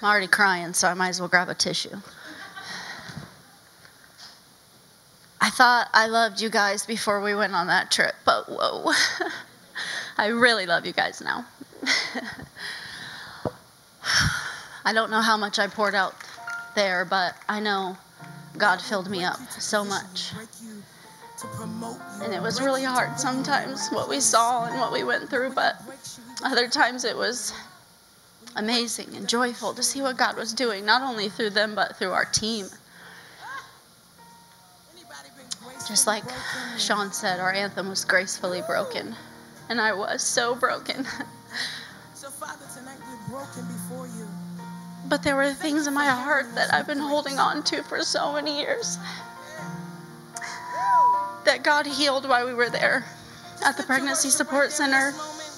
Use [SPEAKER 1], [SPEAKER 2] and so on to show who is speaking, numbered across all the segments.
[SPEAKER 1] already crying, so I might as well grab a tissue. I thought I loved you guys before we went on that trip, but whoa. I really love you guys now. I don't know how much I poured out there, but I know God filled me up so much. And it was really hard sometimes, what we saw and what we went through, but other times it was amazing and joyful to see what God was doing, not only through them, but through our team. Just like Sean said, our anthem was gracefully broken, and I was so broken.
[SPEAKER 2] So Father, tonight we're broken before you.
[SPEAKER 1] But there were things in my heart that I've been holding on to for so many years that God healed while we were there at the Pregnancy Support Center.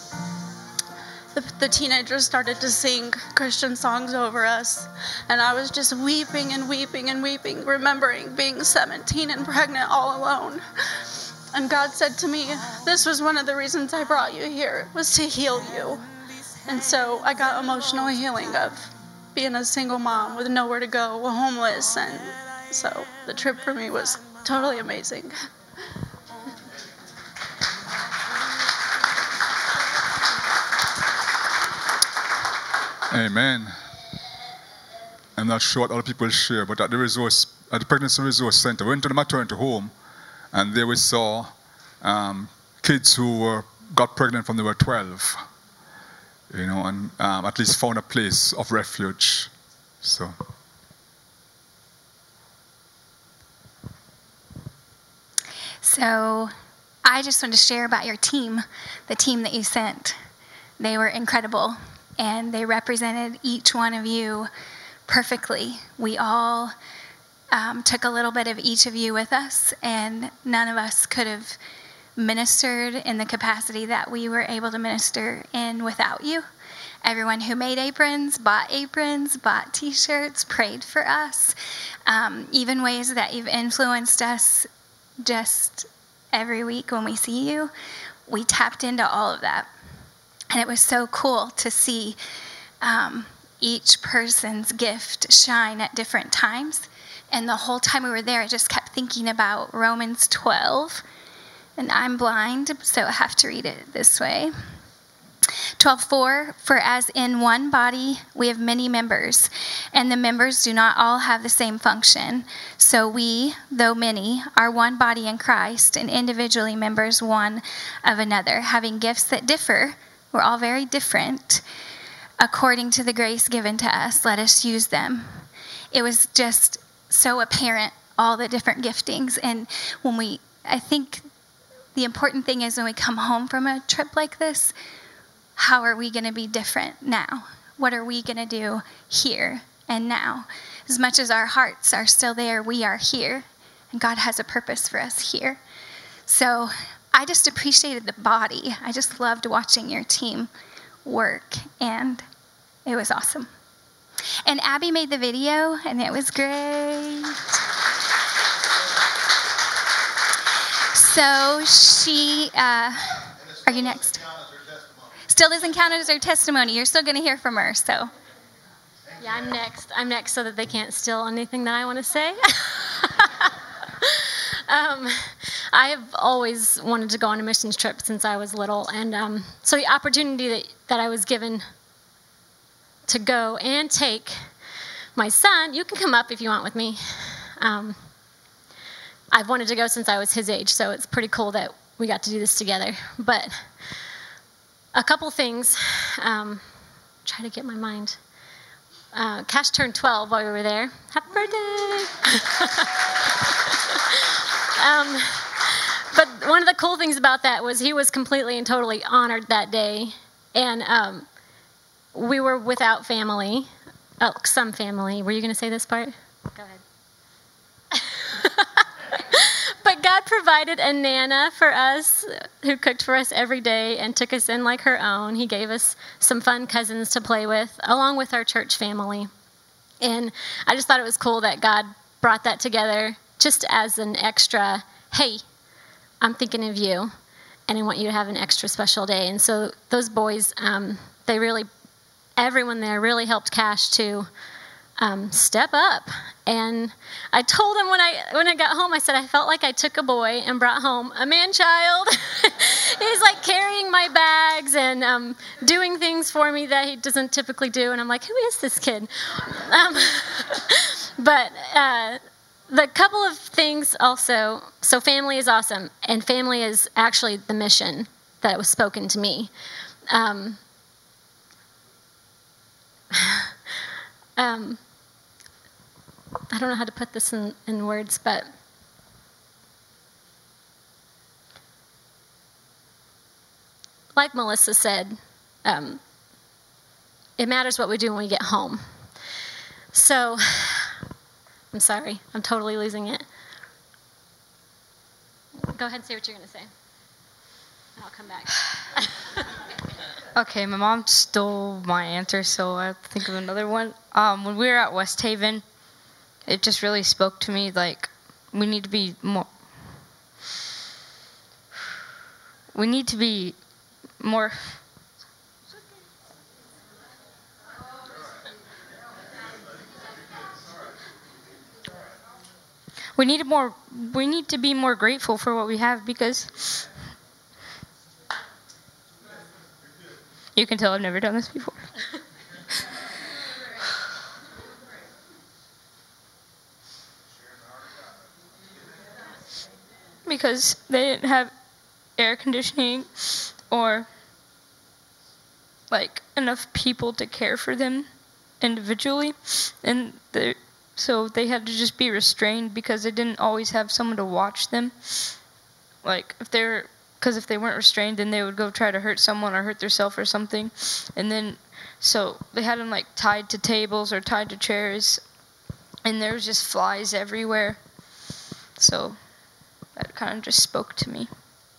[SPEAKER 1] The teenagers started to sing Christian songs over us, and I was just weeping and weeping and weeping, remembering being 17 and pregnant all alone. And God said to me, this was one of the reasons I brought you here, was to heal you. And so I got emotional healing of being a single mom with nowhere to go, homeless, and so the trip for me was totally amazing.
[SPEAKER 3] Amen. I'm not sure what other people share, but at the Pregnancy Resource Center, we went to the maternity home, and there we saw kids who got pregnant from they were 12, and at least found a place of refuge. So.
[SPEAKER 4] So I just want to share about your team, the team that you sent. They were incredible, and they represented each one of you perfectly. We all took a little bit of each of you with us, and none of us could have ministered in the capacity that we were able to minister in without you. Everyone who made aprons, bought T-shirts, prayed for us, even ways that you've influenced us just every week when we see you. We tapped into all of that. And it was so cool to see each person's gift shine at different times. And the whole time we were there, I just kept thinking about Romans 12. And I'm blind, so I have to read it this way. 12:4, for as in one body we have many members, and the members do not all have the same function. So we, though many, are one body in Christ, and individually members one of another, having gifts that differ. We're all very different. According to the grace given to us, let us use them. It was just so apparent, all the different giftings. And I think the important thing is when we come home from a trip like this, how are we going to be different now? What are we going to do here and now? As much as our hearts are still there, we are here. And God has a purpose for us here. So I just appreciated the body. I just loved watching your team work, and it was awesome. And Abby made the video, and it was great. So she, are you next? Still doesn't count as her testimony. You're still going to hear from her, so.
[SPEAKER 5] Yeah, I'm next so that they can't steal anything that I want to say. I have always wanted to go on a missions trip since I was little, and so the opportunity that I was given to go and take my son, you can come up if you want with me. I've wanted to go since I was his age, so it's pretty cool that we got to do this together. But a couple things, try to get my mind. Cash turned 12 while we were there. Happy birthday! But one of the cool things about that was he was completely and totally honored that day. And we were without family. Oh, some family. Were you going to say this part? Go ahead. But God provided a Nana for us who cooked for us every day and took us in like her own. He gave us some fun cousins to play with, along with our church family. And I just thought it was cool that God brought that together just as an extra, hey, I'm thinking of you, and I want you to have an extra special day. And so those boys, they really everyone there really helped Cash to step up. And I told him when I got home, I said, I felt like I took a boy and brought home a man-child. He's like carrying my bags and doing things for me that he doesn't typically do. And I'm like, who is this kid? But the couple of things also, so family is awesome. And family is actually the mission that was spoken to me. I don't know how to put this in words, but like Melissa said, it matters what we do when we get home. So, I'm sorry, I'm totally losing it. Go ahead and say what you're going to say, and I'll come back.
[SPEAKER 6] Okay, my mom stole my answer, so I have to think of another one. When we were at West Haven, it just really spoke to me, like, we need to be more we need to be more we need to be more grateful for what we have, because you can tell I've never done this before. Because they didn't have air conditioning or like enough people to care for them individually, and so they had to just be restrained because they didn't always have someone to watch them. Like if they weren't restrained, then they would go try to hurt someone or hurt themselves or something, and then so they had them like tied to tables or tied to chairs, and there was just flies everywhere. So that kind of just spoke to me.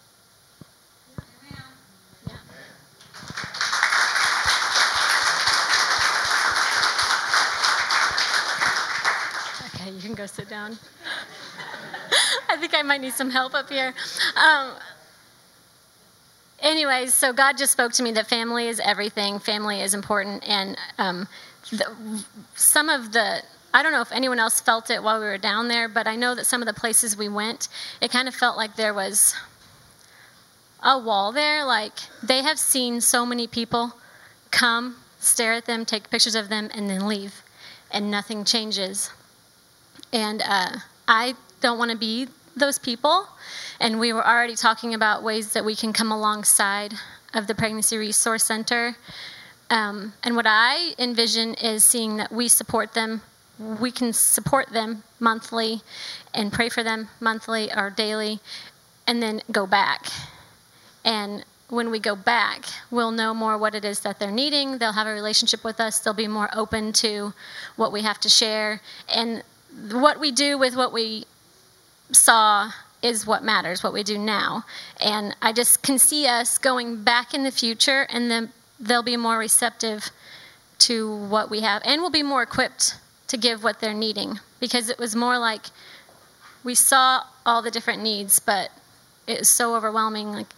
[SPEAKER 5] Okay, you can go sit down. I think I might need some help up here. Anyways, so God just spoke to me that family is everything. Family is important. And some of the, I don't know if anyone else felt it while we were down there, but I know that some of the places we went, it kind of felt like there was a wall there. Like they have seen so many people come, stare at them, take pictures of them, and then leave, and nothing changes. And I don't want to be those people. And we were already talking about ways that we can come alongside of the Pregnancy Resource Center. And what I envision is seeing that we support them. We can support them monthly and pray for them monthly or daily, and then go back. And when we go back, we'll know more what it is that they're needing. They'll have a relationship with us. They'll be more open to what we have to share. And what we do with what we saw is what matters, what we do now. And I just can see us going back in the future, and then they'll be more receptive to what we have, and we'll be more equipped to give what they're needing, because it was more like we saw all the different needs, but it was so overwhelming, like,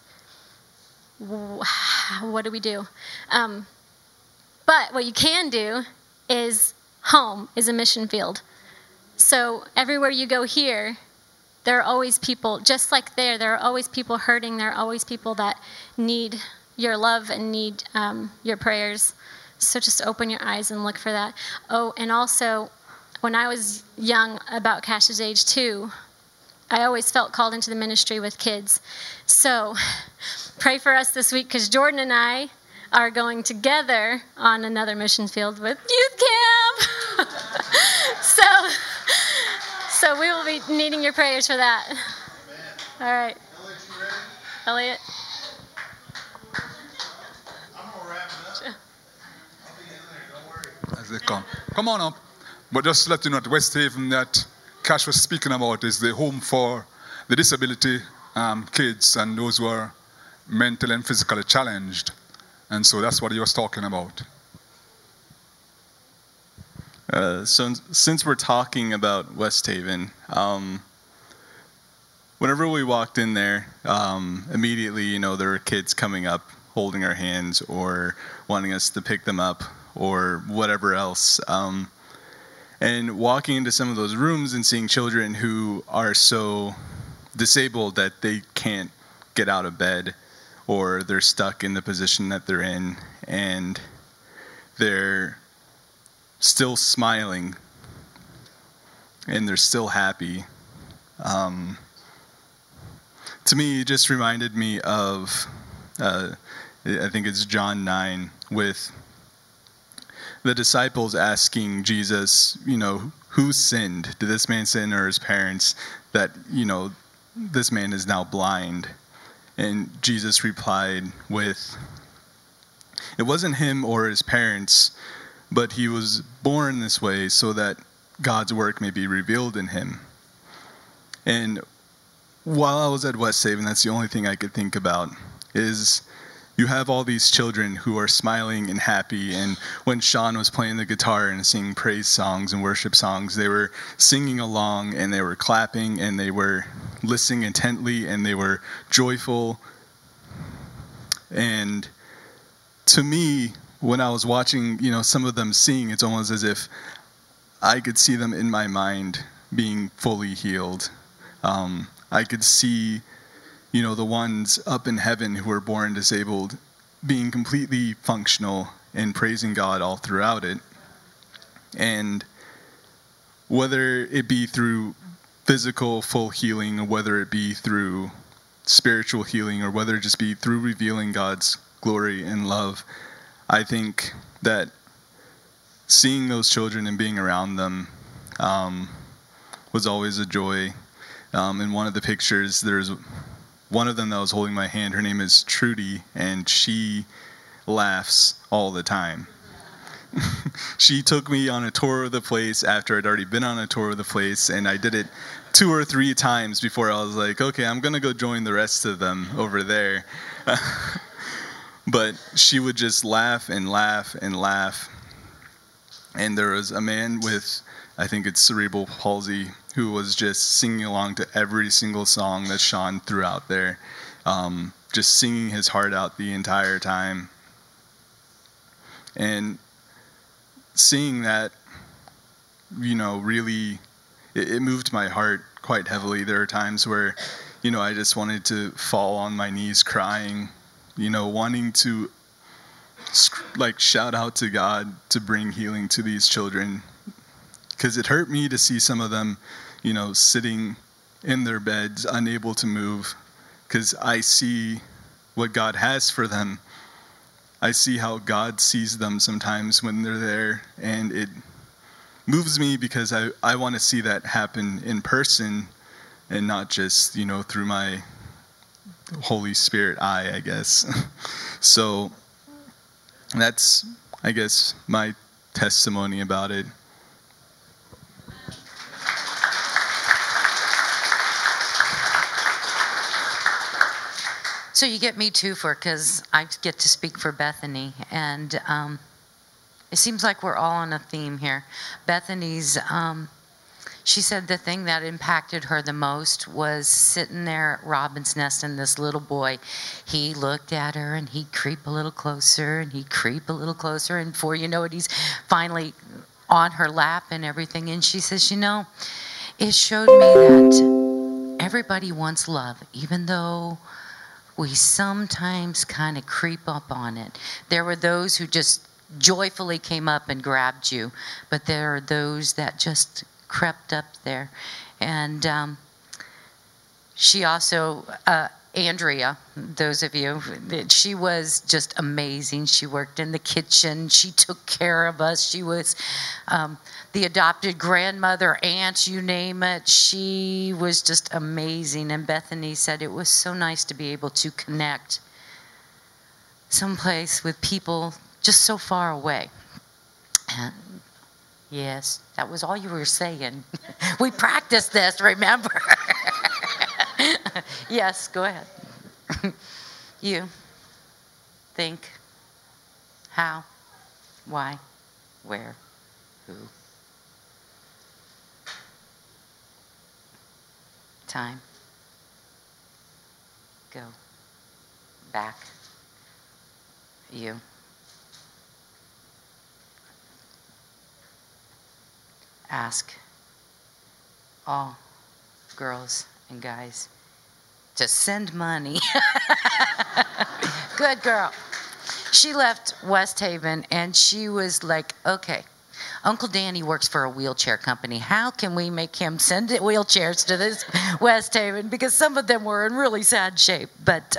[SPEAKER 5] what do we do? But what you can do is home is a mission field. So everywhere you go here, there are always people, just like there are always people hurting. There are always people that need your love and need your prayers. So just open your eyes and look for that. Oh, and also, when I was young, about Cash's age 2, I always felt called into the ministry with kids. So pray for us this week, because Jordan and I are going together on another mission field with youth camp. So we will be needing your prayers for that. Amen. All right. Elliot.
[SPEAKER 3] I'm going to wrap it up. I'll be in there, don't worry. As they come. Come on up. But just to let you know, at West Haven, that Cash was speaking about is the home for the disability kids and those who are mentally and physically challenged. And so that's what he was talking about.
[SPEAKER 7] So since we're talking about West Haven, whenever we walked in there, immediately, there were kids coming up, holding our hands or wanting us to pick them up or whatever else. And walking into some of those rooms and seeing children who are so disabled that they can't get out of bed, or they're stuck in the position that they're in, and they're still smiling and they're still happy. To me, it just reminded me of, I think it's John 9, with the disciples asking Jesus, who sinned? Did this man sin or his parents, that, this man is now blind? And Jesus replied with, it wasn't him or his parents, but he was born this way so that God's work may be revealed in him. And while I was at West Haven, that's the only thing I could think about, is you have all these children who are smiling and happy. And when Sean was playing the guitar and singing praise songs and worship songs, they were singing along and they were clapping and they were listening intently and they were joyful. And to me, when I was watching, some of them sing, it's almost as if I could see them in my mind being fully healed. I could see, the ones up in heaven who were born disabled being completely functional and praising God all throughout it. And whether it be through physical full healing, or whether it be through spiritual healing, or whether it just be through revealing God's glory and love, I think that seeing those children and being around them was always a joy. In one of the pictures, there's one of them that was holding my hand. Her name is Trudy, and she laughs all the time. She took me on a tour of the place after I'd already been on a tour of the place, and I did it 2 or 3 times before I was like, okay, I'm going to go join the rest of them over there. But she would just laugh and laugh and laugh. And there was a man with, I think it's cerebral palsy, who was just singing along to every single song that Sean threw out there, just singing his heart out the entire time. And seeing that, really, it moved my heart quite heavily. There are times where, I just wanted to fall on my knees crying, wanting to shout out to God to bring healing to these children. Because it hurt me to see some of them, sitting in their beds, unable to move. Because I see what God has for them. I see how God sees them sometimes when they're there. And it moves me because I want to see that happen in person and not just, through my Holy Spirit eye, I guess. So that's, I guess, my testimony about it.
[SPEAKER 8] So you get me too, because I get to speak for Bethany, and it seems like we're all on a theme here. Bethany's, she said the thing that impacted her the most was sitting there at Robin's Nest, and this little boy, he looked at her and he'd creep a little closer and he'd creep a little closer, and before you know it, he's finally on her lap and everything. And she says, it showed me that everybody wants love, even though we sometimes kind of creep up on it. There were those who just joyfully came up and grabbed you, but there are those that just crept up there. And she also, Andrea, those of you, she was just amazing. She worked in the kitchen. She took care of us. She was the adopted grandmother, aunt, you name it. She was just amazing. And Bethany said it was so nice to be able to connect someplace with people just so far away. And yes, that was all you were saying. We practiced this, remember? Yes, go ahead. You think, how, why, where, who. Time. Go. Back. You. ask all girls and guys to send money. Good girl. She left West Haven and she was like, okay, Uncle Danny works for a wheelchair company. How can we make him send wheelchairs to this West Haven? Because some of them were in really sad shape. But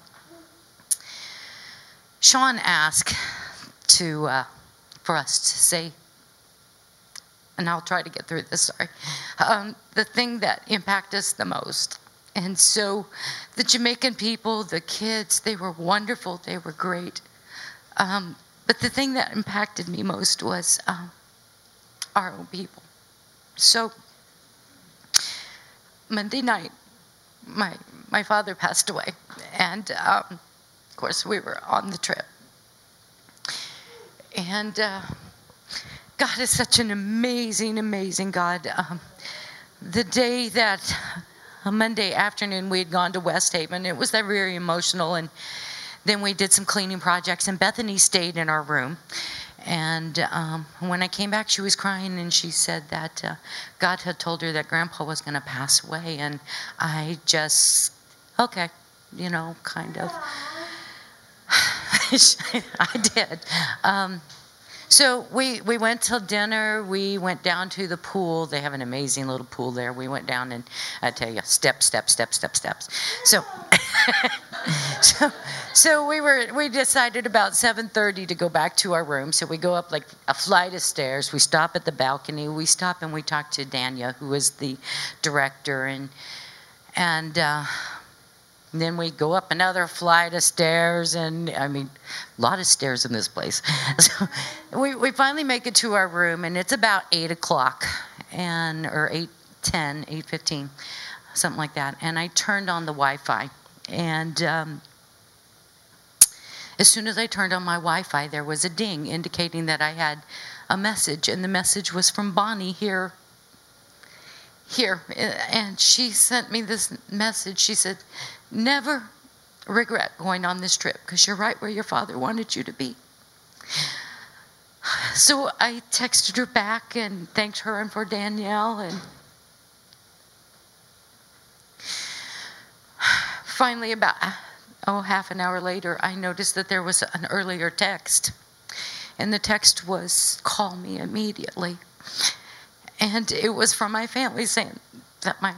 [SPEAKER 8] Sean asked for us to say, and I'll try to get through this, sorry, the thing that impacted us the most. And so the Jamaican people, the kids, they were wonderful. They were great. But the thing that impacted me most was our own people. So Monday night, my father passed away. And, of course, we were on the trip. And God is such an amazing, amazing God. The day that, Monday afternoon, we had gone to West Haven. It was very emotional. And then we did some cleaning projects. And Bethany stayed in our room. And when I came back, she was crying. And she said that God had told her that Grandpa was going to pass away. And I just, okay, kind of. I did. So we went to dinner. We went down to the pool. They have an amazing little pool there. We went down and I tell you, steps. So we decided about 7:30 to go back to our room. So we go up like a flight of stairs. We stop at the balcony. We stop and we talk to Danya, who is the director, and then we go up another flight of stairs, and I mean, a lot of stairs in this place. So we finally make it to our room, and it's about 8 o'clock, or 8:10, 8:15, something like that. And I turned on the Wi-Fi, and as soon as I turned on my Wi-Fi, there was a ding indicating that I had a message, and the message was from Bonnie here. And she sent me this message. She said, never regret going on this trip because you're right where your father wanted you to be. So I texted her back and thanked her and for Danielle. And finally, about half an hour later, I noticed that there was an earlier text. And the text was, call me immediately. And it was from my family saying that my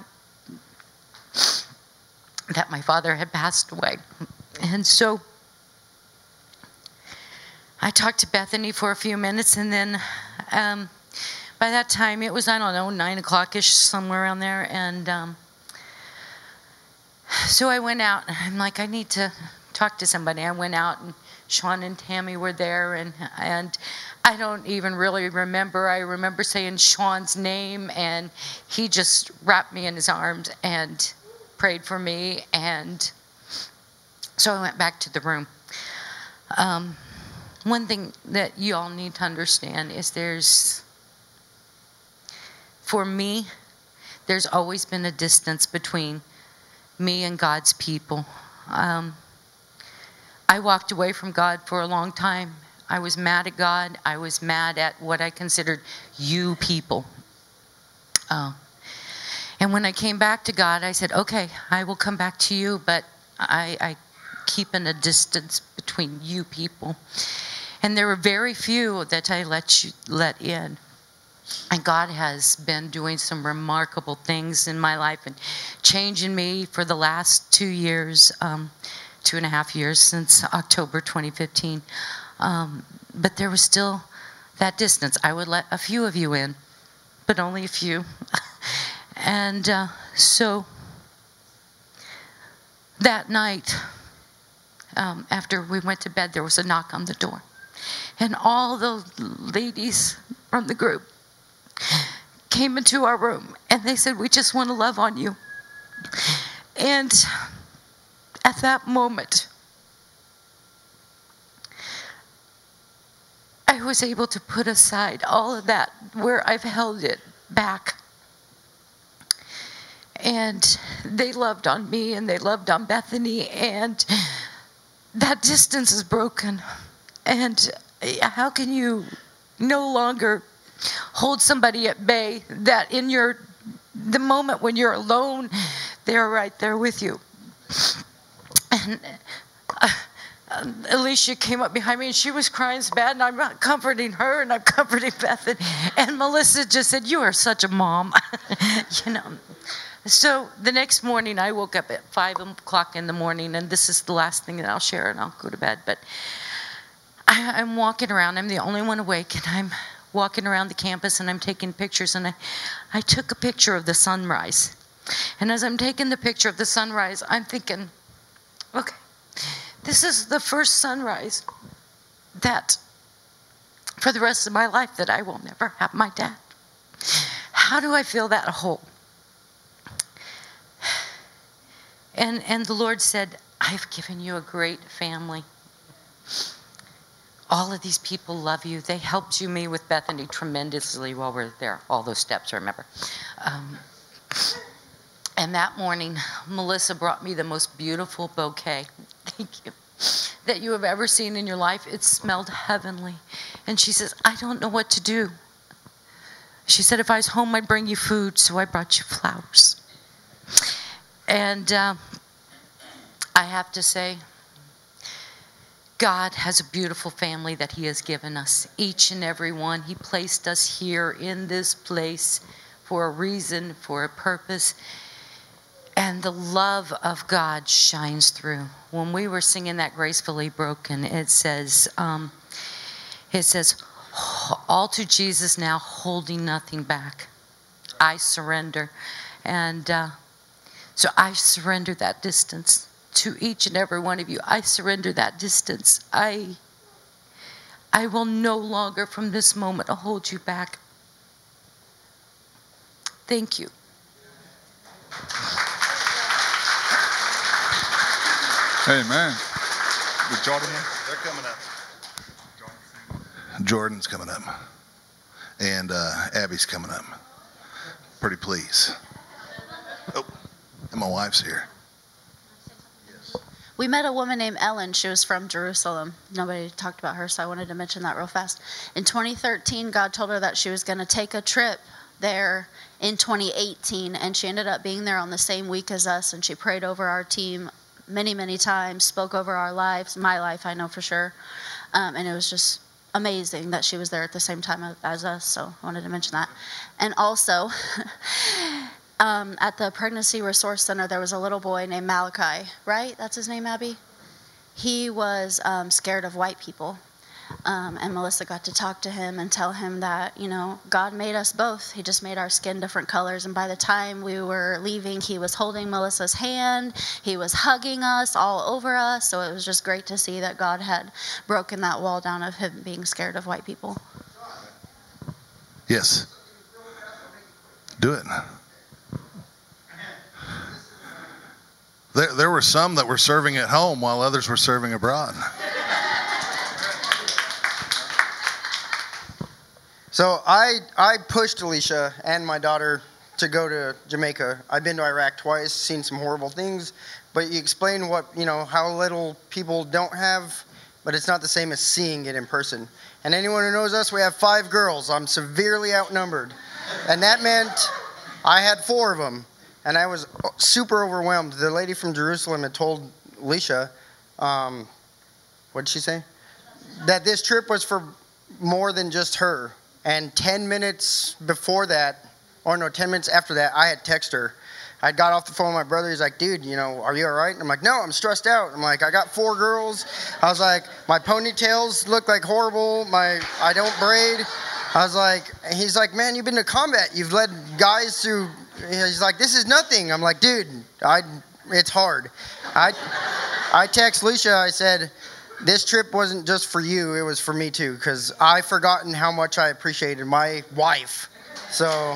[SPEAKER 8] father had passed away. And so I talked to Bethany for a few minutes, and then by that time it was, 9 o'clock-ish, somewhere around there. And so I went out, and I'm like, I need to talk to somebody. I went out, and Sean and Tammy were there, and I don't even really remember. I remember saying Sean's name, and he just wrapped me in his arms and prayed for me. And so I went back to the room. One thing that you all need to understand is for me, there's always been a distance between me and God's people. I walked away from God for a long time. I was mad at God. I was mad at what I considered you people. And when I came back to God, I said, okay, I will come back to you, but I keep in a distance between you people. And there were very few that I let in. And God has been doing some remarkable things in my life and changing me for the last 2 years, 2.5 years since October 2015. But there was still that distance. I would let a few of you in, but only a few. And so that night, after we went to bed, there was a knock on the door. And all the ladies from the group came into our room, and they said, we just want to love on you. And at that moment, I was able to put aside all of that where I've held it back. And they loved on me, and they loved on Bethany, and that distance is broken. And how can you no longer hold somebody at bay, that in the moment when you're alone, they're right there with you. And Alicia came up behind me and she was crying so bad, and I'm comforting her and I'm comforting Beth. And Melissa just said, "You are such a mom." You know. So the next morning I woke up at 5 o'clock in the morning, and this is the last thing that I'll share and I'll go to bed. But I'm walking around. I'm the only one awake, and I'm walking around the campus and I'm taking pictures. And I took a picture of the sunrise. And as I'm taking the picture of the sunrise, I'm thinking, okay, this is the first sunrise that for the rest of my life that I will never have my dad. How do I fill that hole? And the Lord said, "I've given you a great family. All of these people love you. They helped me with Bethany tremendously while we were there. All those steps, remember." And that morning, Melissa brought me the most beautiful bouquet, thank you, that you have ever seen in your life. It smelled heavenly. And she says, "I don't know what to do." She said, "If I was home, I'd bring you food, so I brought you flowers." And I have to say, God has a beautiful family that He has given us, each and every one. He placed us here in this place for a reason, for a purpose. And the love of God shines through. When we were singing that Gracefully Broken, it says, "All to Jesus now, holding nothing back. I surrender." And so I surrender that distance to each and every one of you. I surrender that distance. I will no longer from this moment hold you back. Thank you.
[SPEAKER 3] Amen. With Jordan?
[SPEAKER 9] They're coming up. Jordan's coming up. And Abby's coming up. Pretty please. Oh, and my wife's here.
[SPEAKER 1] We met a woman named Ellen. She was from Jerusalem. Nobody talked about her, so I wanted to mention that real fast. In 2013, God told her that she was going to take a trip there in 2018, and she ended up being there on the same week as us, and she prayed over our team many, many times, spoke over our lives, my life, I know for sure. And it was just amazing that she was there at the same time as us, so I wanted to mention that. And also, at the Pregnancy Resource Center, there was a little boy named Malachi, right? That's his name, Abby? He was scared of white people. And Melissa got to talk to him and tell him that, you know, God made us both. He just made our skin different colors. And by the time we were leaving, he was holding Melissa's hand. He was hugging us, all over us. So it was just great to see that God had broken that wall down of him being scared of white people.
[SPEAKER 9] Yes. Do it. There were some that were serving at home while others were serving abroad.
[SPEAKER 10] So I pushed Alicia and my daughter to go to Jamaica. I've been to Iraq twice, seen some horrible things, but you explain what, you know, how little people don't have, but it's not the same as seeing it in person. And anyone who knows us, we have 5 girls. I'm severely outnumbered. And that meant I had 4 of them. And I was super overwhelmed. The lady from Jerusalem had told Alicia, what did she say? That this trip was for more than just her. And 10 minutes before that, or no, 10 minutes after that, I had texted her. I got off the phone with my brother. He's like, "Dude, you know, are you all right?" And I'm like, "No, I'm stressed out." I'm like, "I got 4 girls." I was like, "My ponytails look like horrible. I don't braid." I was like, he's like, "Man, you've been to combat. You've led guys through." He's like, "This is nothing." I'm like, "Dude, it's hard." I text Alicia. I said, "This trip wasn't just for you, it was for me too, because I've forgotten how much I appreciated my wife." So,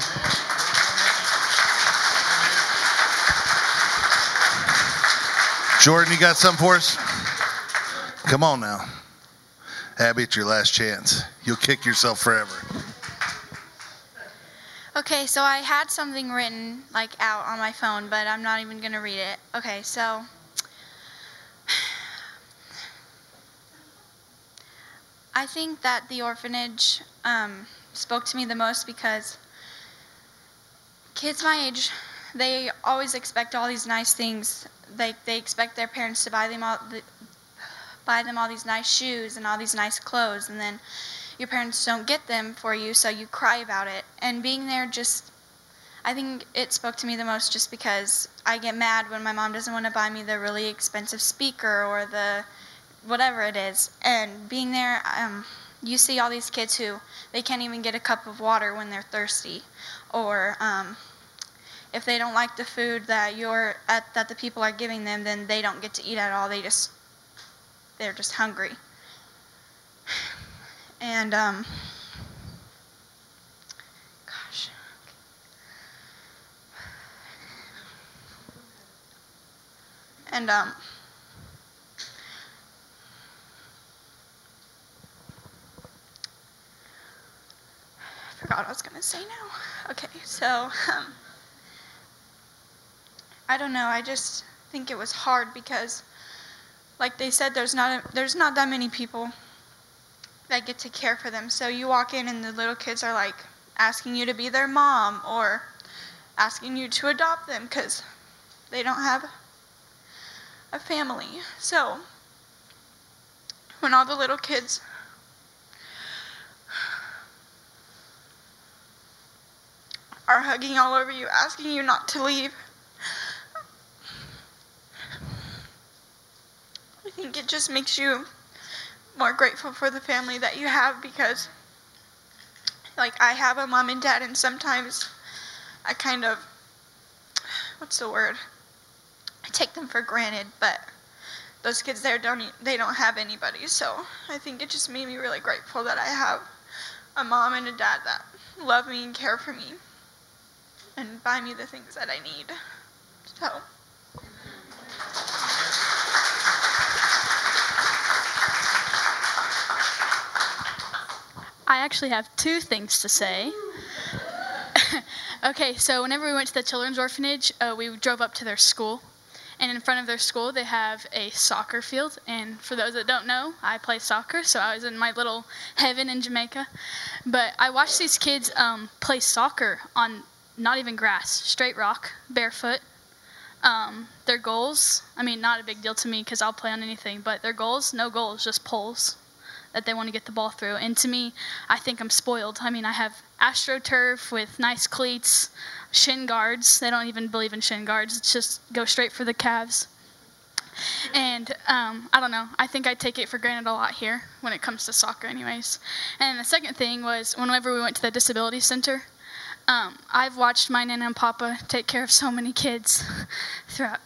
[SPEAKER 9] Jordan, you got something for us? Come on now. Abby, it's your last chance. You'll kick yourself forever.
[SPEAKER 11] Okay, so I had something written like out on my phone, but I'm not even going to read it. Okay, so I think that the orphanage spoke to me the most because kids my age, they always expect all these nice things. They expect their parents to buy them all these nice shoes and all these nice clothes, and then your parents don't get them for you, so you cry about it. And being there I think it spoke to me the most just because I get mad when my mom doesn't want to buy me the really expensive speaker or the whatever it is. And being there, you see all these kids who they can't even get a cup of water when they're thirsty, or if they don't like the food that that the people are giving them, then they don't get to eat at all. They're just hungry. And I forgot what I was gonna say now. Okay, so I don't know. I just think it was hard because, like they said, there's not that many people that get to care for them. So you walk in and the little kids are like asking you to be their mom or asking you to adopt them because they don't have a family. So when all the little kids are hugging all over you, asking you not to leave, I think it just makes you more grateful for the family that you have, because like I have a mom and dad, and sometimes I kind of, I take them for granted, but those kids there don't have anybody. So I think it just made me really grateful that I have a mom and a dad that love me and care for me and buy me the things that I need. So
[SPEAKER 1] I actually have two things to say. Okay, so whenever we went to the children's orphanage, we drove up to their school. And in front of their school, they have a soccer field. And for those that don't know, I play soccer, so I was in my little heaven in Jamaica. But I watched these kids play soccer on not even grass, straight rock, barefoot. Their goals, I mean, not a big deal to me because I'll play on anything, but their goals, no goals, just poles that they want to get the ball through. And to me, I think I'm spoiled. I mean, I have AstroTurf with nice cleats, shin guards. They don't even believe in shin guards. It's just go straight for the calves. And I don't know. I think I take it for granted a lot here when it comes to soccer anyways. And the second thing was whenever we went to the disability center, I've watched my Nana and Papa take care of so many kids throughout.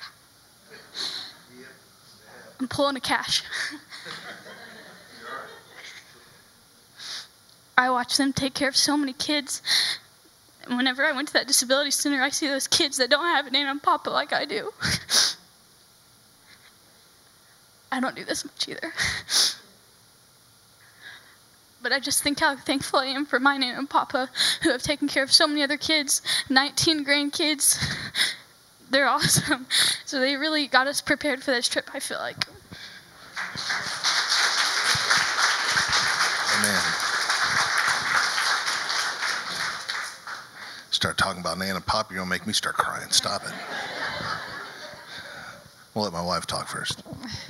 [SPEAKER 1] I'm pulling a cash. I watch them take care of so many kids. And whenever I went to that disability center, I see those kids that don't have a Nana and Papa like I do. I don't do this much either. But I just think how thankful I am for my Nana and Papa who have taken care of so many other kids, 19 grandkids. They're awesome. So they really got us prepared for this trip, I feel like.
[SPEAKER 9] Amen. Start talking about Nana and Papa, you're going to make me start crying. Stop it. We'll let my wife talk first.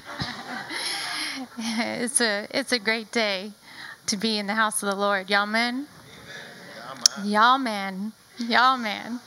[SPEAKER 12] It's a great day to be in the house of the Lord. Y'all men? Y'all men. Y'all men.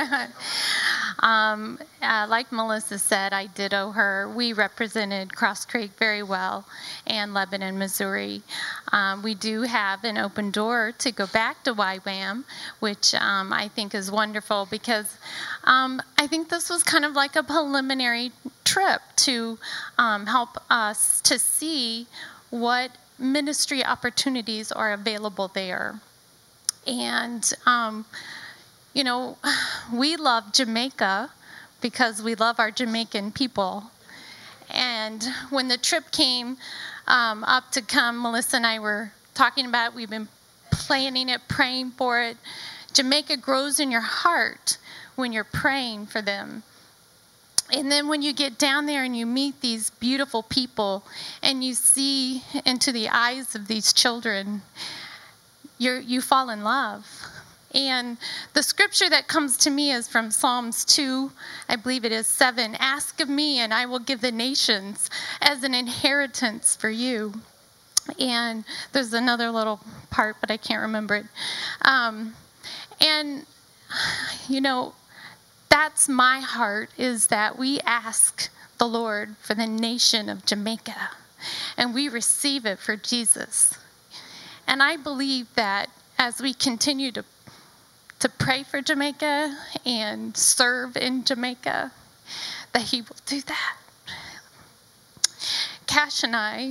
[SPEAKER 12] Like Melissa said, I ditto her. We represented Cross Creek very well and Lebanon, Missouri. We do have an open door to go back to YWAM, which I think is wonderful because I think this was kind of like a preliminary trip to help us to see what ministry opportunities are available there. And you know, we love Jamaica because we love our Jamaican people. And when the trip came up to come, Melissa and I were talking about it. We've been planning it, praying for it. Jamaica grows in your heart when you're praying for them. And then when you get down there and you meet these beautiful people and you see into the eyes of these children, you fall in love. And the scripture that comes to me is from Psalms 2, I believe it is 7. Ask of me, and I will give the nations as an inheritance for you. And there's another little part, but I can't remember it. And, you know, that's my heart, is that we ask the Lord for the nation of Jamaica, and we receive it for Jesus. And I believe that as we continue to pray for Jamaica and serve in Jamaica, that he will do that. Cash and I,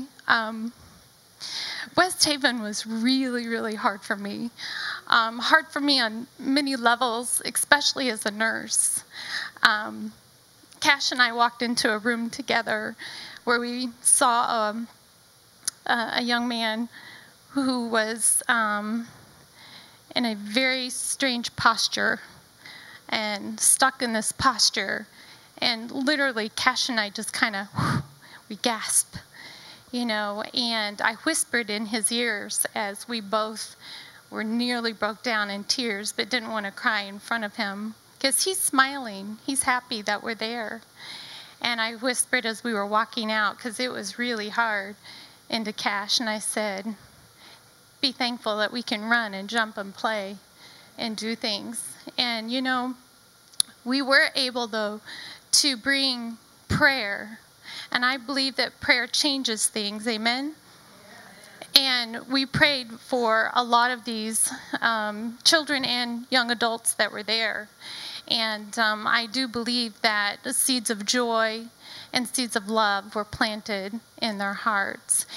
[SPEAKER 12] West Haven was really, really hard for me. Hard for me on many levels, especially as a nurse. Cash and I walked into a room together where we saw a young man who was in a very strange posture and stuck in this posture. And literally, Cash and I just kind of, we gasped, you know, and I whispered in his ears as we both were nearly broke down in tears, but didn't want to cry in front of him because he's smiling. He's happy that we're there. And I whispered as we were walking out, because it was really hard, into Cash, and I said, be thankful that we can run and jump and play and do things. And, you know, we were able, though, to bring prayer. And I believe that prayer changes things. Amen? And we prayed for a lot of these children and young adults that were there. And I do believe that the seeds of joy and seeds of love were planted in their hearts.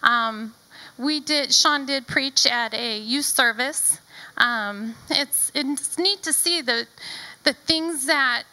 [SPEAKER 12] Sean did preach at a youth service. It's neat to see the things that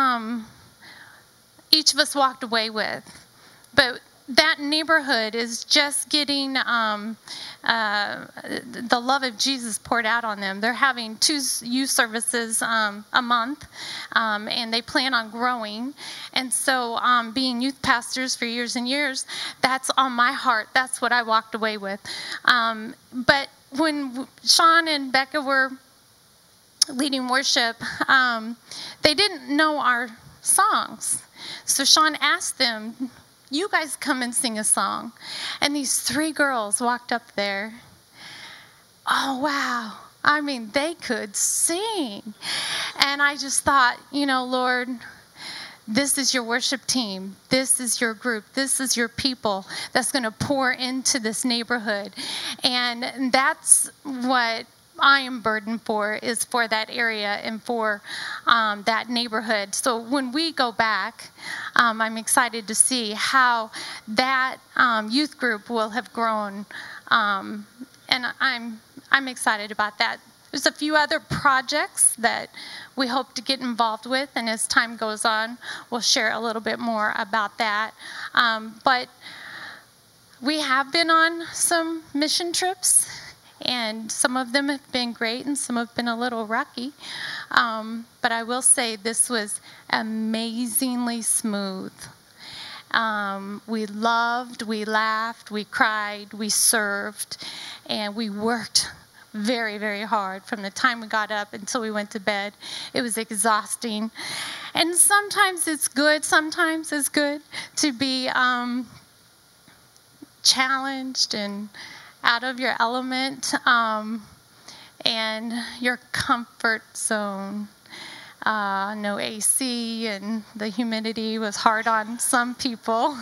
[SPEAKER 12] each of us walked away with. But that neighborhood is just getting the love of Jesus poured out on them. They're having 2 youth services a month, and they plan on growing. And so being youth pastors for years and years, that's on my heart. That's what I walked away with. But when Sean and Becca were leading worship, they didn't know our songs. So Sean asked them, you guys come and sing a song. And these 3 girls walked up there. Oh, wow. I mean, they could sing. And I just thought, you know, Lord, this is your worship team. This is your group. This is your people that's going to pour into this neighborhood. And that's what I am burdened for, is for that area and for that neighborhood. So when we go back, I'm excited to see how that youth group will have grown, and I'm excited about that. There's a few other projects that we hope to get involved with, and as time goes on, we'll share a little bit more about that. But we have been on some mission trips, and some of them have been great and some have been a little rocky. But I will say this was amazingly smooth. We loved, we laughed, we cried, we served, and we worked very, very hard from the time we got up until we went to bed. It was exhausting. And sometimes it's good to be challenged and out of your element and your comfort zone. No AC, and the humidity was hard on some people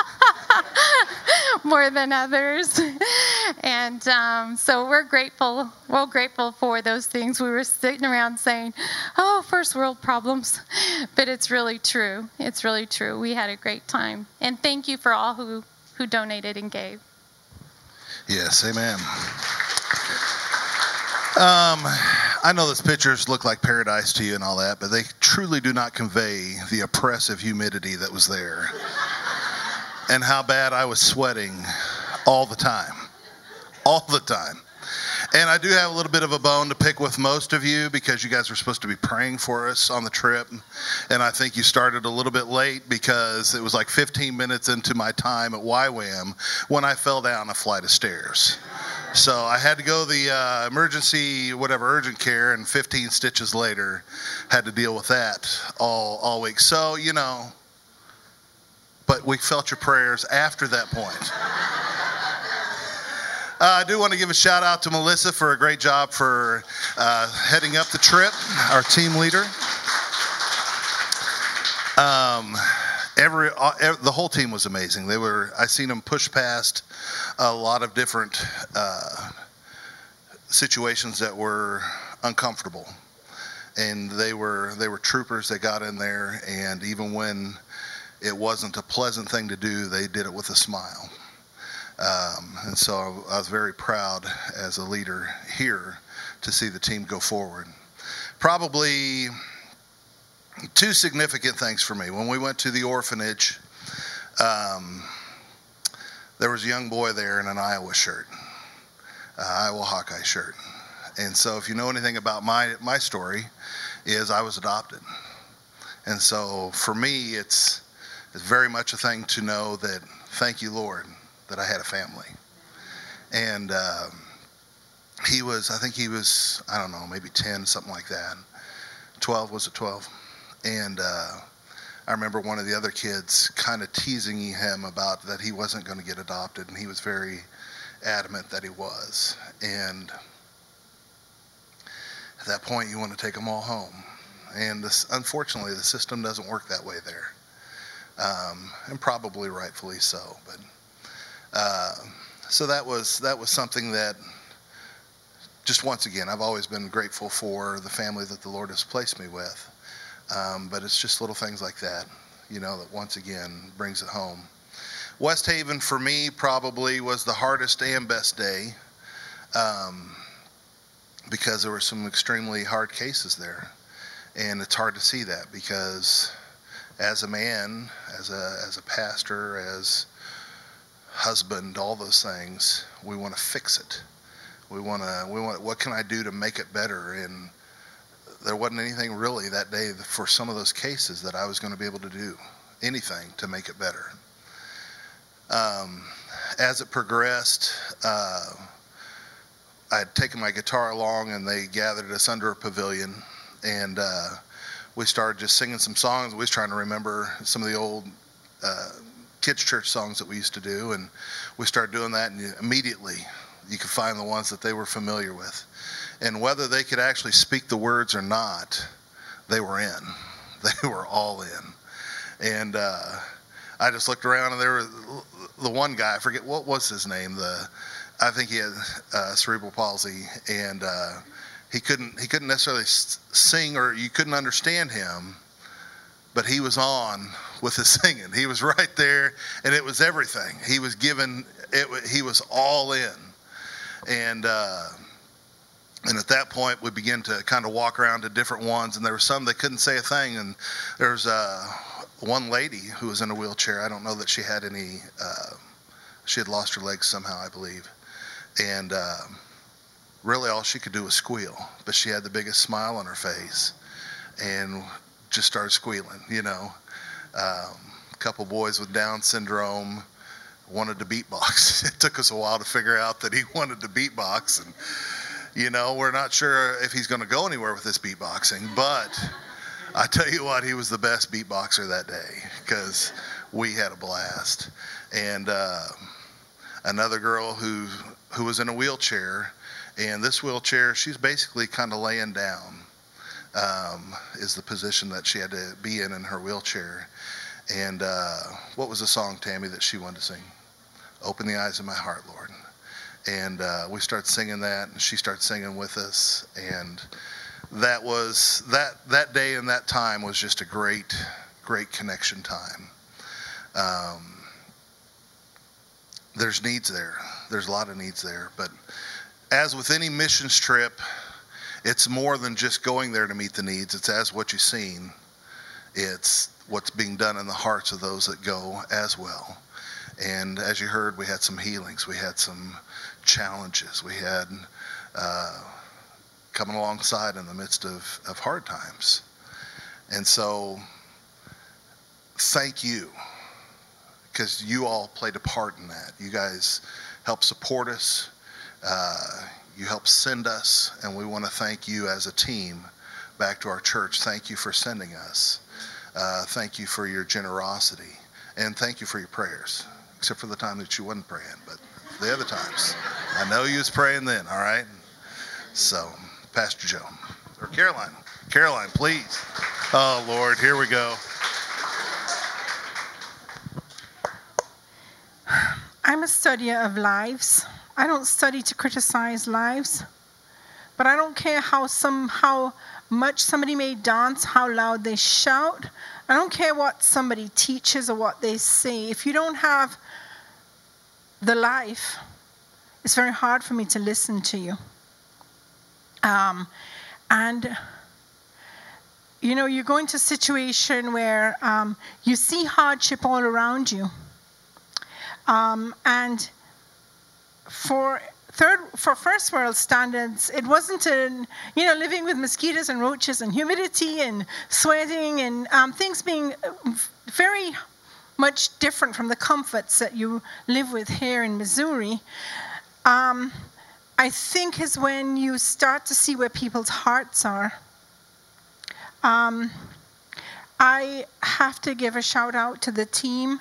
[SPEAKER 12] more than others. And so we're grateful for those things. We were sitting around saying, oh, first world problems. But it's really true. It's really true. We had a great time. And thank you for all who donated and gave.
[SPEAKER 9] Yes, amen. I know those pictures look like paradise to you and all that, but they truly do not convey the oppressive humidity that was there and how bad I was sweating all the time. And I do have a little bit of a bone to pick with most of you, because you guys were supposed to be praying for us on the trip. And I think you started a little bit late, because it was like 15 minutes into my time at YWAM when I fell down a flight of stairs. So I had to go to the emergency, urgent care, and 15 stitches later, had to deal with that all week. So, but we felt your prayers after that point. I do want to give a shout out to Melissa for a great job for heading up the trip, our team leader. The whole team was amazing. I seen them push past a lot of different situations that were uncomfortable, and they were troopers. They got in there, and even when it wasn't a pleasant thing to do, they did it with a smile. And so I was very proud as a leader here to see the team go forward. Probably two significant things for me. When we went to the orphanage, there was a young boy there in an Iowa shirt, Iowa Hawkeye shirt. And so if you know anything about my story, is I was adopted. And so for me, it's very much a thing to know that, thank you, Lord, that I had a family. And I think he was, I don't know, maybe 10, something like that. 12, was it 12? And I remember one of the other kids kind of teasing him about that he wasn't going to get adopted, and he was very adamant that he was. And at that point, you want to take them all home. And unfortunately, the system doesn't work that way there. And probably rightfully so. But so that was something that, just once again, I've always been grateful for the family that the Lord has placed me with. But it's just little things like that, that once again brings it home. West Haven for me probably was the hardest and best day, because there were some extremely hard cases there. And it's hard to see that, because as a man, as a pastor, as husband, all those things, we want to fix it. We want, what can I do to make it better? And there wasn't anything really that day for some of those cases that I was going to be able to do anything to make it better. As it progressed, I had taken my guitar along, and they gathered us under a pavilion, and we started just singing some songs. We was trying to remember some of the old kids' church songs that we used to do, and we started doing that, and immediately you could find the ones that they were familiar with. And whether they could actually speak the words or not, they were in. They were all in. And I just looked around, and there was the one guy, I forget what was his name. I think he had cerebral palsy, and he couldn't necessarily sing, or you couldn't understand him, but he was on with his singing. He was right there, and it was everything. He was given it. He was all in, and at that point, we began to kind of walk around to different ones, and there were some that couldn't say a thing. And there's one lady who was in a wheelchair. I don't know that she had any. She had lost her legs somehow, I believe, and really all she could do was squeal. But she had the biggest smile on her face, and just started squealing. A couple boys with Down syndrome wanted to beatbox. It took us a while to figure out that he wanted to beatbox, and we're not sure if he's going to go anywhere with this beatboxing, but I tell you what, he was the best beatboxer that day, because we had a blast. And another girl who was in a wheelchair, and this wheelchair, she's basically kind of laying down, is the position that she had to be in her wheelchair. And what was the song, Tammy, that she wanted to sing? Open the eyes of my heart, Lord. And we started singing that, and she started singing with us. And that was that day and that time was just a great connection time. There's needs there. There's a lot of needs there. But as with any missions trip, it's more than just going there to meet the needs. It's as what you've seen. It's what's being done in the hearts of those that go as well. And as you heard, we had some healings. We had some challenges. We had coming alongside in the midst of hard times. And so thank you, because you all played a part in that. You guys helped support us. You helped send us, and we want to thank you as a team back to our church. Thank you for sending us. Thank you for your generosity, and thank you for your prayers, except for the time that you wasn't praying, but the other times. I know you was praying then, all right? So, Pastor Joe, or Caroline, please. Oh, Lord, here we go.
[SPEAKER 13] I'm a studier of lives. I don't study to criticize lives, but I don't care how much somebody may dance, how loud they shout. I don't care what somebody teaches or what they say. If you don't have the life, it's very hard for me to listen to you. And you know, you go into a situation where you see hardship all around you. And for first world standards, it wasn't living with mosquitoes and roaches and humidity and sweating and things being very much different from the comforts that you live with here in Missouri. I think is when you start to see where people's hearts are. I have to give a shout out to the team.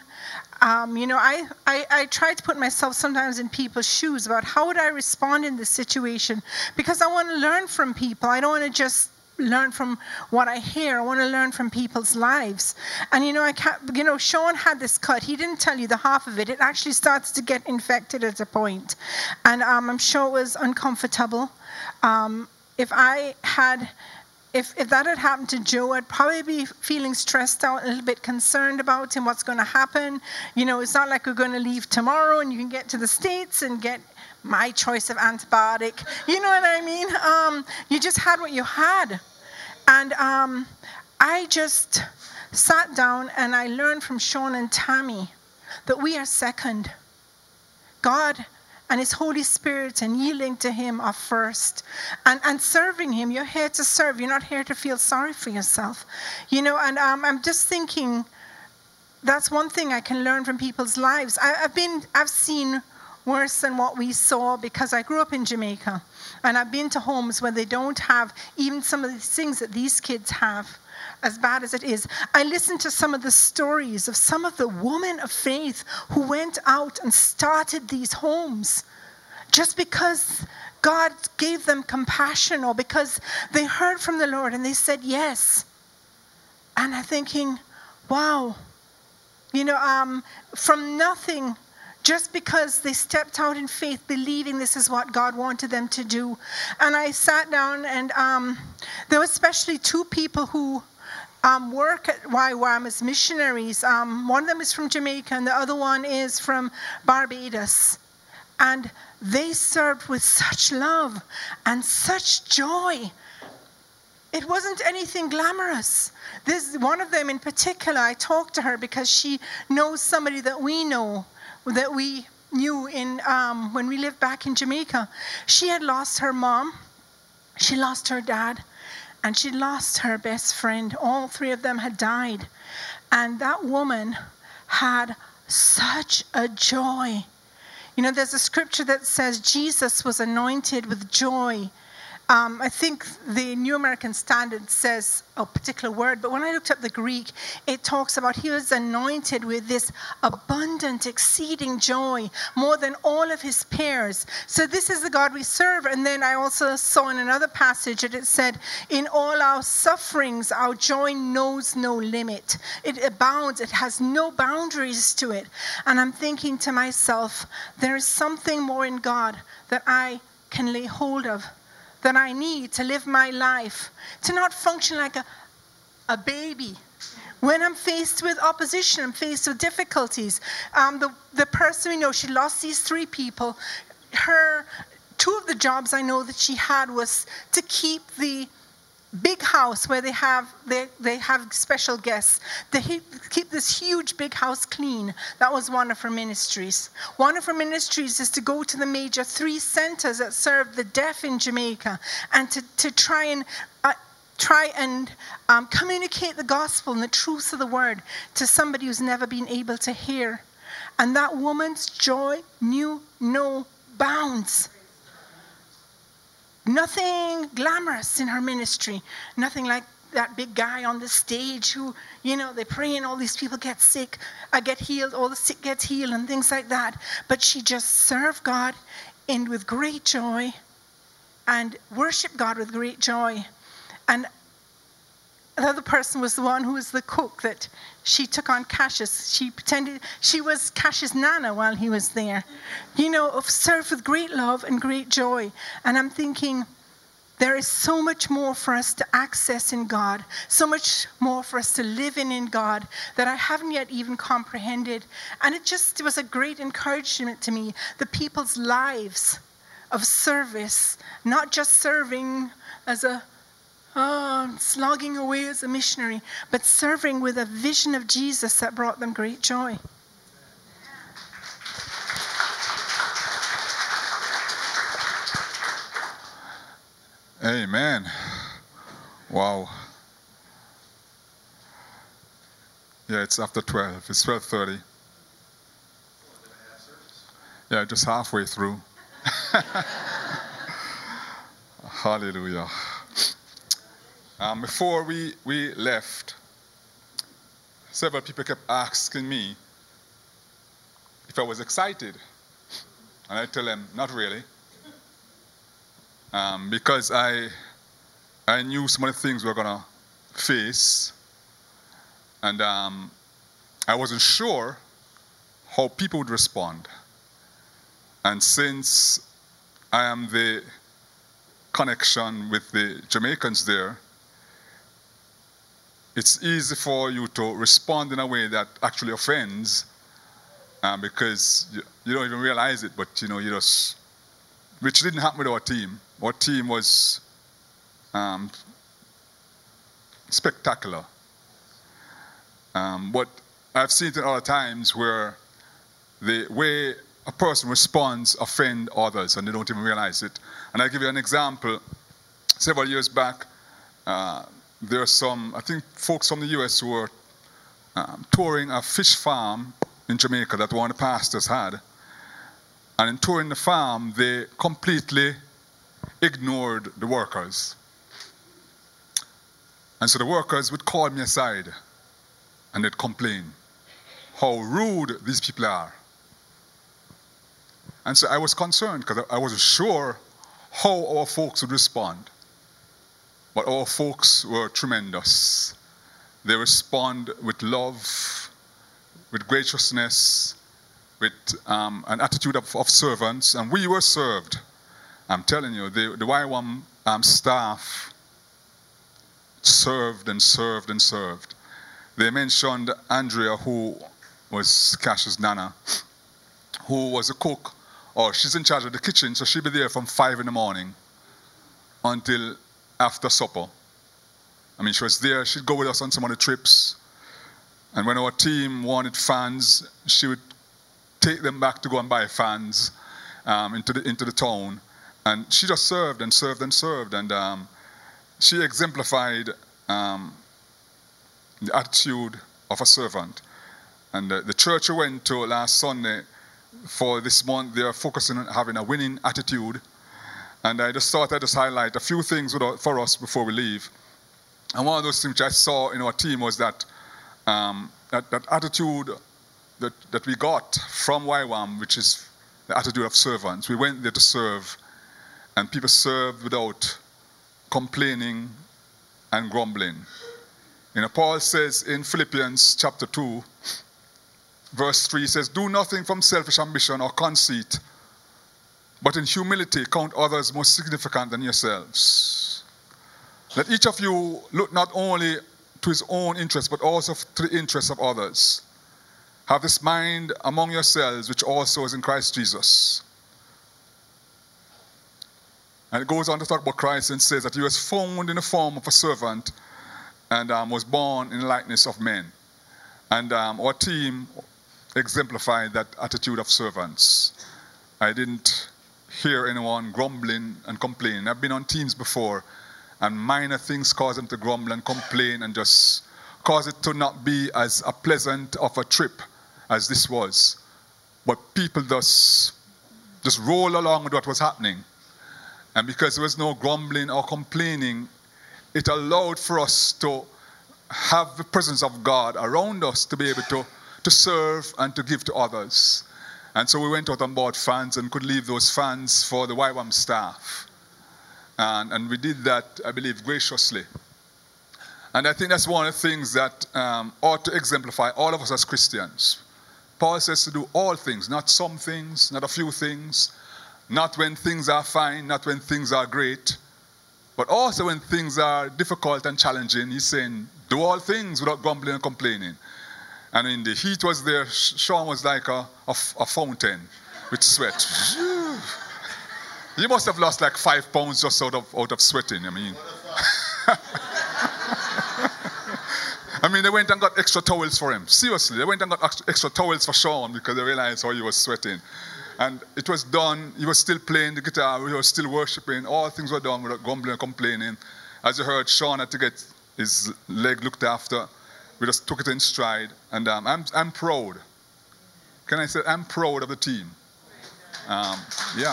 [SPEAKER 13] I try to put myself sometimes in people's shoes about how would I respond in this situation, because I want to learn from people. I don't want to just learn from what I hear. I want to learn from people's lives. And Sean had this cut. He didn't tell you the half of it. It actually starts to get infected at a point. And I'm sure it was uncomfortable. If that had happened to Joe, I'd probably be feeling stressed out, a little bit concerned about him, what's going to happen. It's not like we're going to leave tomorrow and you can get to the States and get my choice of antibiotic. You know what I mean? You just had what you had. And I just sat down and I learned from Sean and Tammy that we are second. God and His Holy Spirit and yielding to Him are first. And serving Him, you're here to serve. You're not here to feel sorry for yourself. And I'm just thinking, that's one thing I can learn from people's lives. I've seen worse than what we saw because I grew up in Jamaica. And I've been to homes where they don't have even some of these things that these kids have, as bad as it is. I listened to some of the stories of some of the women of faith who went out and started these homes just because God gave them compassion or because they heard from the Lord and they said yes. And I'm thinking, wow, from nothing, just because they stepped out in faith, believing this is what God wanted them to do. And I sat down and there were especially two people who work at YWAM as missionaries. One of them is from Jamaica and the other one is from Barbados. And they served with such love and such joy. It wasn't anything glamorous. This one of them in particular, I talked to her because she knows somebody that we know, that we knew in when we lived back in Jamaica. She had lost her mom, she lost her dad, and she lost her best friend. All three of them had died. And that woman had such a joy. There's a scripture that says Jesus was anointed with joy. I think the New American Standard says a particular word, but when I looked up the Greek, it talks about he was anointed with this abundant, exceeding joy, more than all of his peers. So this is the God we serve. And then I also saw in another passage that it said, in all our sufferings, our joy knows no limit. It abounds. It has no boundaries to it. And I'm thinking to myself, there is something more in God that I can lay hold of, that I need to live my life, to not function like a baby. When I'm faced with opposition, I'm faced with difficulties. The person we know, she lost these three people. Two of the jobs I know that she had was to keep the big house where they have special guests. They keep this huge big house clean. That was one of her ministries. One of her ministries is to go to the major 3 centers that serve the deaf in Jamaica and to try and communicate the gospel and the truth of the word to somebody who's never been able to hear. And that woman's joy knew no bounds. Nothing glamorous in her ministry. Nothing like that big guy on the stage who, they pray and all these people get sick, get healed, all the sick gets healed and things like that. But she just served God with great joy and worshiped God with great joy. And the other person was the one who was the cook that she took on Cassius. She pretended she was Cassius' nana while he was there. Served with great love and great joy. And I'm thinking, there is so much more for us to access in God, so much more for us to live in God that I haven't yet even comprehended. And it was a great encouragement to me, the people's lives of service, not just serving as slogging away as a missionary, but serving with a vision of Jesus that brought them great joy.
[SPEAKER 3] Amen. Wow. Yeah, it's after 12. It's 12:30. Yeah, just halfway through. Hallelujah. Before we left, several people kept asking me if I was excited. And I tell them, not really. Because I knew some of the things we were going to face, and I wasn't sure how people would respond. And since I am the connection with the Jamaicans there, it's easy for you to respond in a way that actually offends, because you don't even realize it, but which didn't happen with our team. Our team was spectacular. But I've seen it in other times where the way a person responds offend others and they don't even realize it. And I'll give you an example. Several years back, there are some, I think, folks from the U.S. who were touring a fish farm in Jamaica that one of the pastors had. And in touring the farm, they completely ignored the workers. And so the workers would call me aside and they'd complain how rude these people are. And so I was concerned because I wasn't sure how our folks would respond. But our folks were tremendous. They respond with love, with graciousness, with an attitude of servants, and we were served. I'm telling you, the YWAM staff served and served and served. They mentioned Andrea, who was Cassius' nana, who was a cook, or she's in charge of the kitchen, so she'd be there from 5 in the morning until after supper. I mean, she was there, she'd go with us on some of the trips, and when our team wanted fans, she would take them back to go and buy fans into the town. And she just served and served and served. And she exemplified the attitude of a servant. And the church we went to last Sunday for this month, they are focusing on having a winning attitude. And I just thought I'd just highlight a few things for us before we leave. And one of those things which I saw in our team was that that attitude that we got from YWAM, which is the attitude of servants. We went there to serve, and people served without complaining and grumbling. Paul says in Philippians chapter 2, verse 3, says, "Do nothing from selfish ambition or conceit, but in humility count others more significant than yourselves. Let each of you look not only to his own interests, but also to the interests of others. Have this mind among yourselves, which also is in Christ Jesus." And it goes on to talk about Christ and says that he was found in the form of a servant and was born in the likeness of men. And our team exemplified that attitude of servants. I didn't hear anyone grumbling and complaining. I've been on teams before, and minor things cause them to grumble and complain and just cause it to not be as a pleasant of a trip as this was. But people just roll along with what was happening. And because there was no grumbling or complaining, it allowed for us to have the presence of God around us to be able to serve and to give to others. And so we went out and bought fans and could leave those fans for the YWAM staff. And we did that, I believe, graciously. And I think that's one of the things that ought to exemplify all of us as Christians. Paul says to do all things, not some things, not a few things, not when things are fine, not when things are great, but also when things are difficult and challenging. He's saying, do all things without grumbling and complaining. And when the heat was there, Sean was like a fountain with sweat. You must have lost like 5 pounds just out of sweating. I mean, they went and got extra towels for him. Seriously, they went and got extra towels for Sean because they realized how he was sweating. And it was done. He was still playing the guitar. We were still worshiping. All things were done without grumbling and complaining. As you heard, Sean had to get his leg looked after. We just took it in stride. And I'm proud. Can I say I'm proud of the team? Yeah.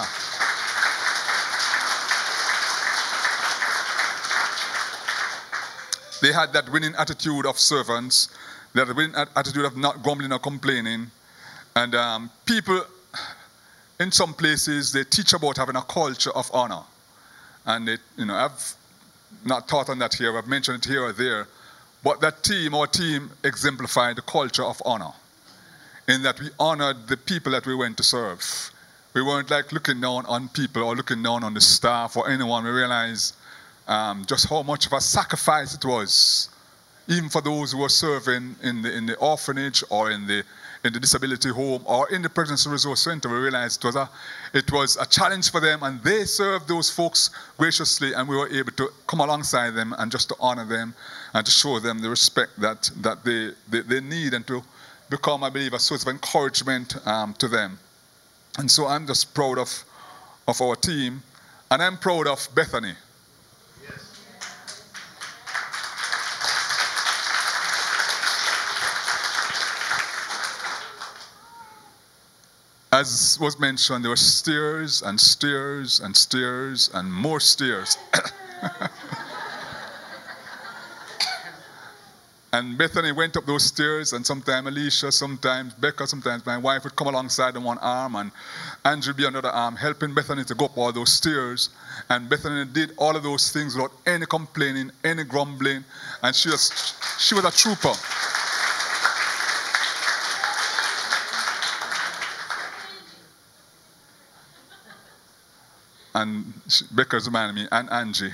[SPEAKER 3] They had that winning attitude of servants. They had the winning attitude of not grumbling or complaining. And people, in some places, they teach about having a culture of honor. And they, I've not taught on that here. I've mentioned it here or there. But that team, our team, exemplified the culture of honor. In that we honored the people that we went to serve. We weren't like looking down on people or looking down on the staff or anyone. We realized just how much of a sacrifice it was, even for those who were serving in the orphanage or in the disability home or in the Pregnancy Resource Center. We realized it was a challenge for them, and they served those folks graciously, and we were able to come alongside them and just to honor them and to show them the respect that they need, and to become, I believe, a source of encouragement to them. And so I'm just proud of our team, and I'm proud of Bethany. As was mentioned, there were stairs and stairs and stairs and more stairs. And Bethany went up those stairs, and sometimes Alicia, sometimes Becca, sometimes my wife would come alongside on one arm, and Andrew would be on the other arm, helping Bethany to go up all those stairs. And Bethany did all of those things without any complaining, any grumbling, and she was a trooper. And Becca's reminding me, and Angie.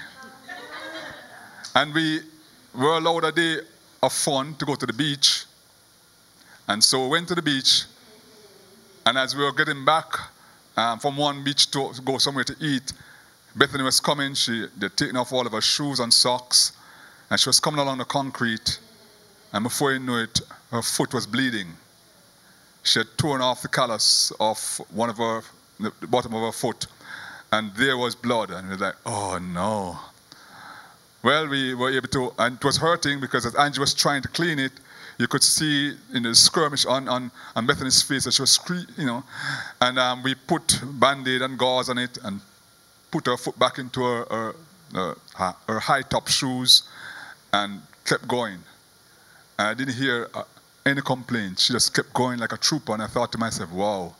[SPEAKER 3] And we were allowed a day of fun to go to the beach. And so we went to the beach. And as we were getting back from one beach to go somewhere to eat, Bethany was coming. They'd taken off all of her shoes and socks. And she was coming along the concrete. And before you knew it, her foot was bleeding. She had torn off the callus of the bottom of her foot. And there was blood, and we were like, oh no. Well, we were able to, and it was hurting because as Angie was trying to clean it, you could see in the skirmish on Bethany's face that she was screaming, And we put Band-Aid and gauze on it and put her foot back into her high-top shoes and kept going. And I didn't hear any complaint. She just kept going like a trooper, and I thought to myself, wow.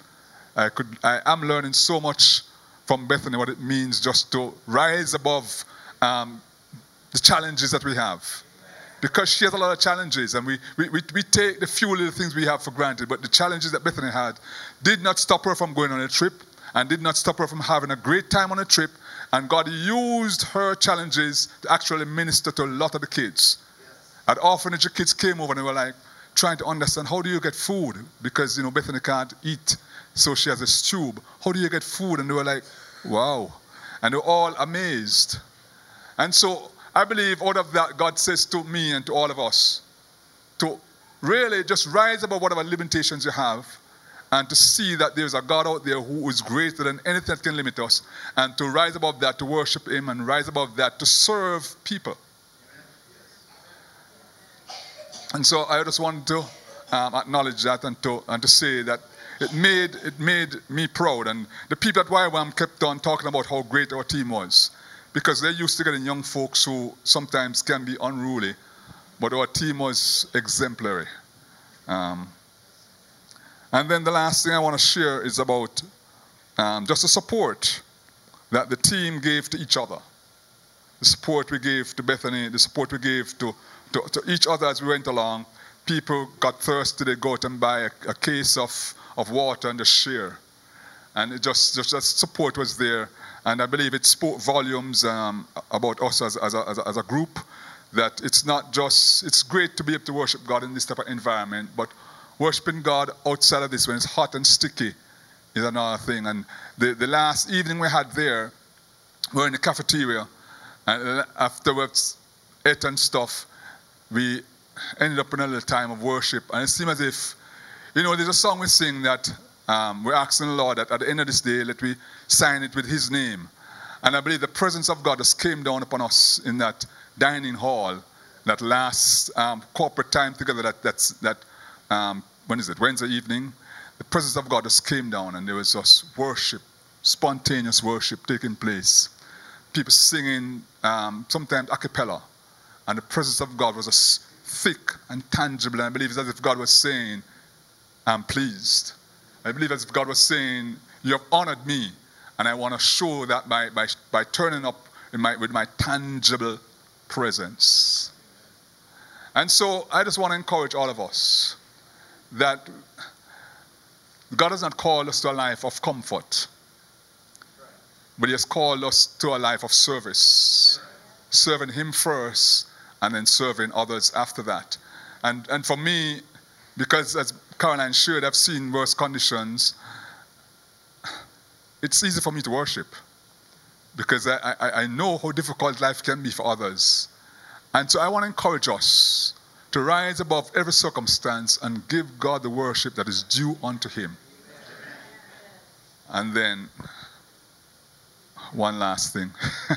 [SPEAKER 3] I am learning so much from Bethany, what it means just to rise above the challenges that we have. Because she has a lot of challenges, and we take the few little things we have for granted, but the challenges that Bethany had did not stop her from going on a trip, and did not stop her from having a great time on a trip, and God used her challenges to actually minister to a lot of the kids. At orphanage, the kids came over and they were like trying to understand, how do you get food? Because, Bethany can't eat. So she has this tube. How do you get food? And they were like, wow. And they were all amazed. And so I believe out of that, God says to me and to all of us, to really just rise above whatever limitations you have, and to see that there's a God out there who is greater than anything that can limit us, and to rise above that, to worship Him, and rise above that, to serve people. And so I just want to acknowledge that and to say that it made me proud. And the people at YWAM kept on talking about how great our team was, because they're used to getting young folks who sometimes can be unruly, but our team was exemplary. And then the last thing I want to share is about just the support that the team gave to each other. The support we gave to Bethany, the support we gave to each other as we went along. People got thirsty, they go out and buy a case of water and just share. And it just that support was there. And I believe it spoke volumes about us as a group, that it's not just, it's great to be able to worship God in this type of environment, but worshiping God outside of this when it's hot and sticky is another thing. And the last evening we had there, we were in the cafeteria, and afterwards ate and stuff, we ended up in a little time of worship. And it seemed as if, there's a song we sing that we're asking the Lord that at the end of this day, let we sign it with His name. And I believe the presence of God just came down upon us in that dining hall, that last corporate time together, when is it, Wednesday evening? The presence of God just came down, and there was just worship, spontaneous worship taking place. People singing, sometimes a cappella. And the presence of God was just thick and tangible. And I believe it's as if God was saying, I'm pleased. I believe as if God was saying, you have honored me. And I want to show that by turning up with my tangible presence. And so I just want to encourage all of us that God has not called us to a life of comfort, but He has called us to a life of service, serving Him first and then serving others after that. And for me, because as Caroline shared, I've seen worse conditions, it's easy for me to worship, because I know how difficult life can be for others. And so I want to encourage us to rise above every circumstance and give God the worship that is due unto Him. And then, one last thing.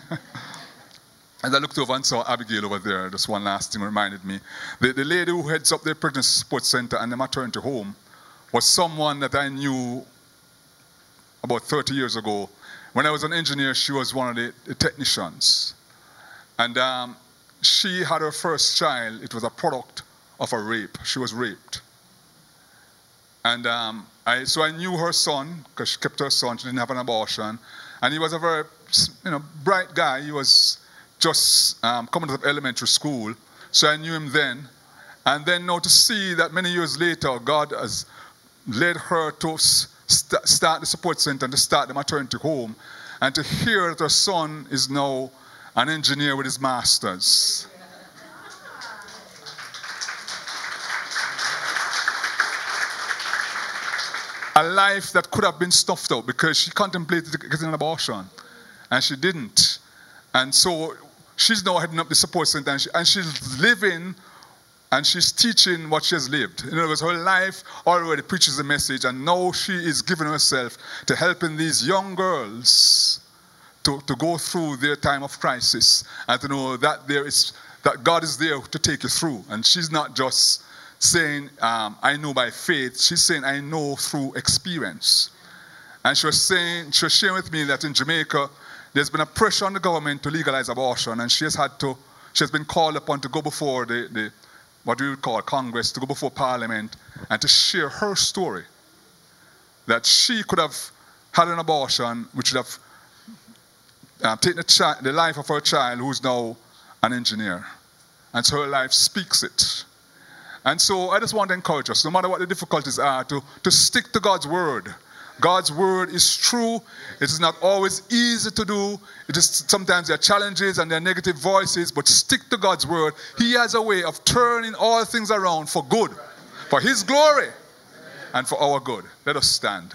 [SPEAKER 3] As I looked over and saw Abigail over there, just one last thing reminded me. The lady who heads up the pregnancy support center and the maternity home was someone that I knew about 30 years ago. When I was an engineer, she was one of the technicians. And she had her first child. It was a product of a rape. She was raped. And so I knew her son, because she kept her son. She didn't have an abortion. And he was a very bright guy. He was just coming out of elementary school. So I knew him then. And then now to see that many years later, God has led her to start the support center and to start the maternity home. And to hear that her son is now an engineer with his master's. A life that could have been stuffed out because she contemplated getting an abortion. And she didn't. And so she's now heading up the support center, and she's living and she's teaching what she has lived. In other words, her life already preaches the message, and now she is giving herself to helping these young girls to go through their time of crisis, and to know that that God is there to take you through. And she's not just saying, I know by faith. She's saying, I know through experience. And she was sharing with me that in Jamaica, there's been a pressure on the government to legalize abortion, and she has been called upon to go before the what we would call Congress, to go before Parliament, and to share her story. That she could have had an abortion, which would have taken the life of her child, who is now an engineer. And so her life speaks it. And so I just want to encourage us, no matter what the difficulties are, to stick to God's word. God's word is true. It is not always easy to do. It is sometimes there are challenges and there are negative voices, but stick to God's word. He has a way of turning all things around for good, for His glory, and for our good. Let us stand.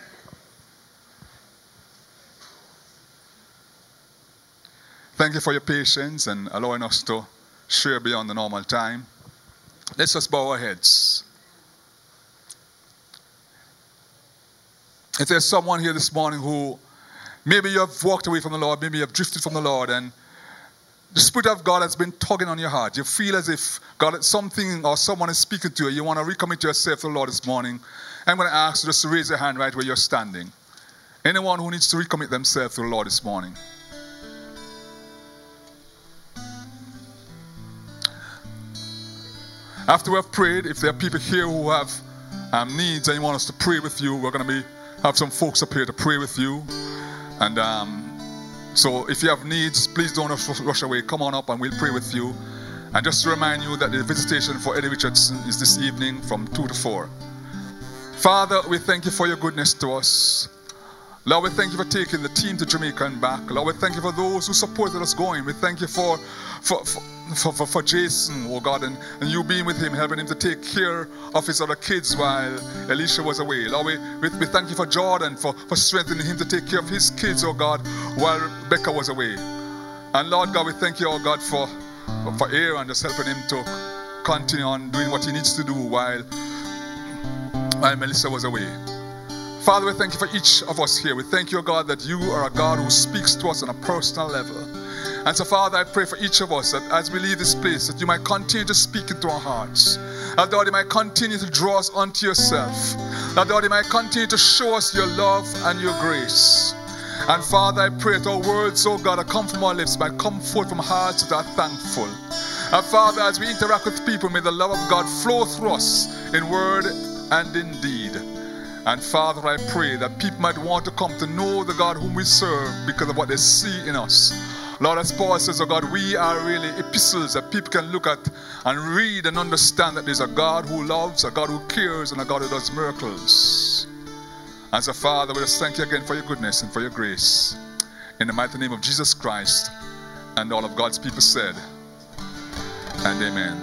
[SPEAKER 3] Thank you for your patience and allowing us to share beyond the normal time. Let's just bow our heads. If there's someone here this morning who maybe you have walked away from the Lord, maybe you have drifted from the Lord, and the Spirit of God has been tugging on your heart. You feel as if God, something or someone is speaking to you. You want to recommit yourself to the Lord this morning. I'm going to ask you just to raise your hand right where you're standing. Anyone who needs to recommit themselves to the Lord this morning. After we have prayed, if there are people here who have needs and you want us to pray with you, we're going to have some folks up here to pray with you. And so if you have needs, please don't rush away. Come on up and we'll pray with you. And just to remind you that the visitation for Eddie Richardson is this evening from 2 to 4. Father, we thank you for your goodness to us. Lord, we thank you for taking the team to Jamaica and back. Lord, we thank you for those who supported us going. We thank you for Jason, oh God, and you being with him, helping him to take care of his other kids while Alicia was away. Lord, we thank you for Jordan, for strengthening him to take care of his kids, oh God, while Rebecca was away. And Lord God, we thank you, oh God, for Aaron, just helping him to continue on doing what he needs to do while Melissa was away. Father, we thank you for each of us here. We thank you, God, that you are a God who speaks to us on a personal level. And so, Father, I pray for each of us that as we leave this place, that you might continue to speak into our hearts. That, Lord, you might continue to draw us unto yourself. That, Lord, you might continue to show us your love and your grace. And, Father, I pray that our words, oh God, that come from our lips might come forth from hearts that are thankful. And, Father, as we interact with people, may the love of God flow through us in word and in deed. And Father, I pray that people might want to come to know the God whom we serve because of what they see in us. Lord, as Paul says, oh God, we are really epistles that people can look at and read and understand that there's a God who loves, a God who cares, and a God who does miracles. And so, Father, we just thank you again for your goodness and for your grace. In the mighty name of Jesus Christ, and all of God's people said, and amen.